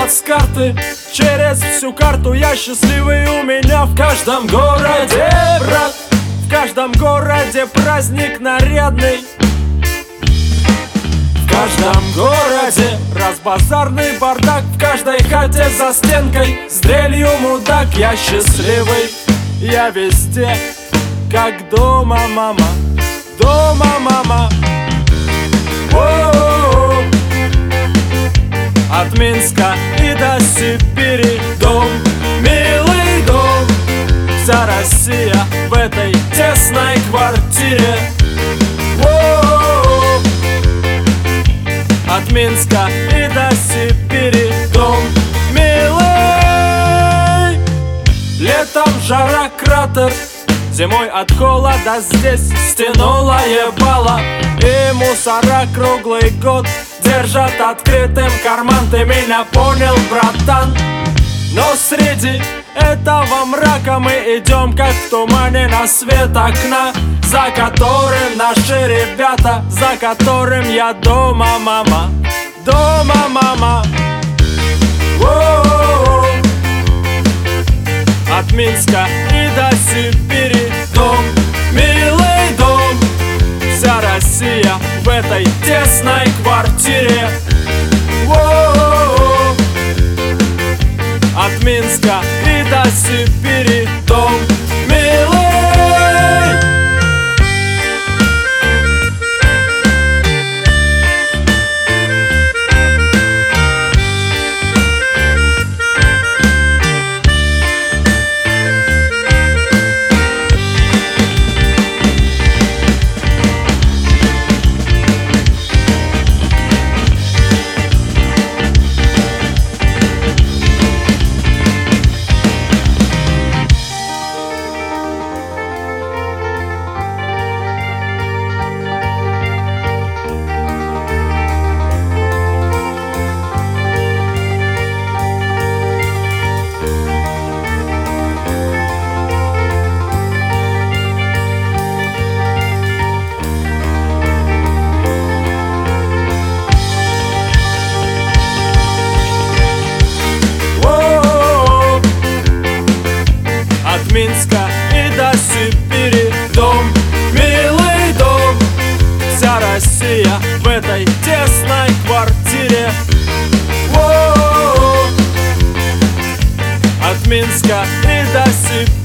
плацкарты через всю карту. Я счастливый, у меня в каждом городе брат, в каждом городе праздник нарядный, в каждом городе разбазарный бардак, в каждой хате за стенкой с дрелью мудак. Я счастливый, я везде, как дома, мама, дома, мама. О-о-о. От Минска и до Сибири дом, милый дом. Вся Россия в этой тесной квартире. О-о-о. От Минска и до Сибири дом, милый. Летом жара, кратер, зимой от холода здесь стянуло ебало. И мусора круглый год держат открытым карман. Ты меня понял, братан? Но среди этого мрака мы идем, как в тумане, на свет окна, за которым наши ребята, за которым я дома, мама, дома, мама. О-о-о. От Минска и до Сибири дом, милый дом. Вся Россия в этой тесной квартире. О-о-о. От Минска и до Сибири дом, милый. От Минска и до Сибири дом, милый дом. Вся Россия в этой тесной квартире. О-о-о. От Минска и до Сибири.